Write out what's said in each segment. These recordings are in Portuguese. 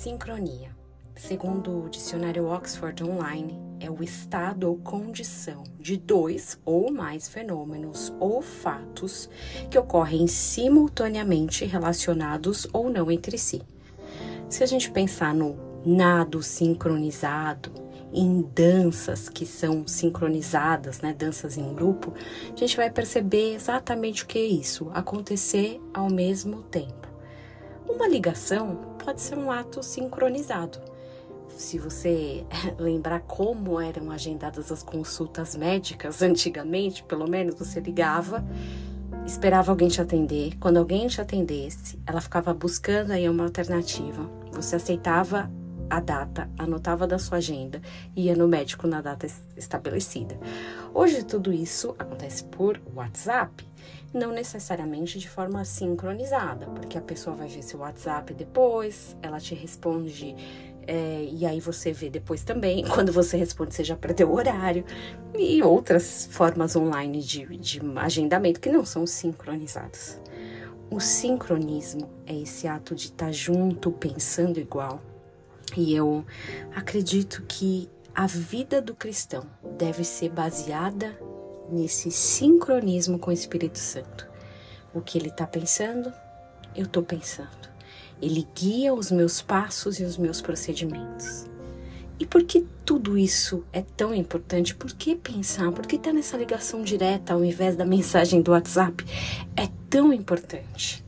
Sincronia. Segundo o dicionário Oxford Online, é o estado ou condição de dois ou mais fenômenos ou fatos que ocorrem simultaneamente relacionados ou não entre si. Se a gente pensar no nado sincronizado, em danças que são sincronizadas, danças em grupo, a gente vai perceber exatamente o que é isso, acontecer ao mesmo tempo. Uma ligação pode ser um ato sincronizado. Se você lembrar como eram agendadas as consultas médicas antigamente, pelo menos você ligava, esperava alguém te atender. Quando alguém te atendesse, ela ficava buscando aí uma alternativa. Você aceitava a data, anotava da sua agenda e ia no médico na data estabelecida. Hoje tudo isso acontece por WhatsApp, não necessariamente de forma sincronizada, porque a pessoa vai ver seu WhatsApp depois, ela te responde e aí você vê depois também. Quando você responde, você já perdeu o horário, e outras formas online de agendamento que não são sincronizadas. O sincronismo é esse ato de estar junto, pensando igual. E eu acredito que a vida do cristão deve ser baseada nesse sincronismo com o Espírito Santo. O que ele está pensando, eu estou pensando. Ele guia os meus passos e os meus procedimentos. E por que tudo isso é tão importante? Por que pensar? Por que estar nessa ligação direta ao invés da mensagem do WhatsApp? É tão importante.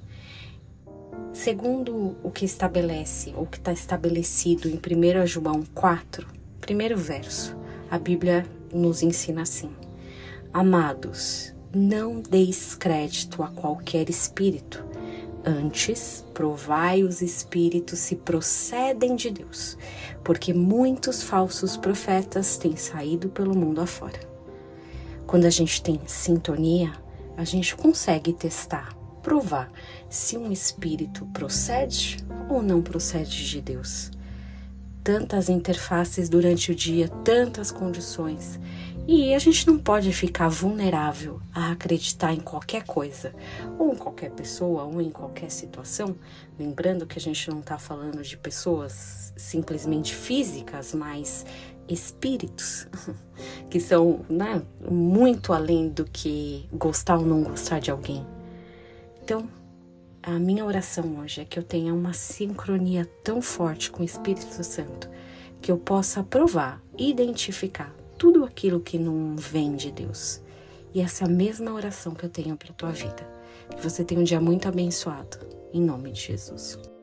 Segundo o que estabelece, ou que está estabelecido em 1 João 4, primeiro verso, a Bíblia nos ensina assim: Amados, não deis crédito a qualquer espírito, antes provai os espíritos se procedem de Deus, porque muitos falsos profetas têm saído pelo mundo afora. Quando a gente tem sintonia, a gente consegue testar, provar se um espírito procede ou não procede de Deus. Tantas interfaces durante o dia, tantas condições, e a gente não pode ficar vulnerável a acreditar em qualquer coisa, ou em qualquer pessoa, ou em qualquer situação. Lembrando que a gente não está falando de pessoas simplesmente físicas, mas espíritos, que são muito além do que gostar ou não gostar de alguém. Então, a minha oração hoje é que eu tenha uma sincronia tão forte com o Espírito Santo que eu possa provar, identificar tudo aquilo que não vem de Deus. E essa é a mesma oração que eu tenho para a tua vida. Que você tenha um dia muito abençoado. Em nome de Jesus.